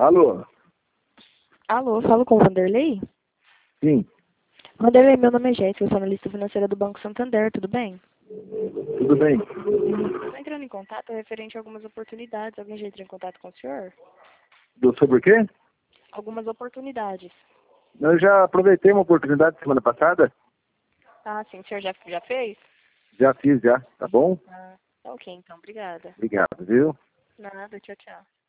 Alô? Alô, falo com o Vanderlei? Sim, Vanderlei, meu nome é Jéssica, eu sou analista financeira do Banco Santander, tudo bem? tudo bem? Estou entrando em contato referente a algumas oportunidades. Alguém já entrou em contato com o senhor? Sobre o quê? Algumas oportunidades. Eu já aproveitei uma oportunidade semana passada. Ah, sim, o senhor já fez? Já fiz, já. Tá bom? Ah, tá ok, então, obrigada. Obrigado, viu? Nada, tchau, tchau.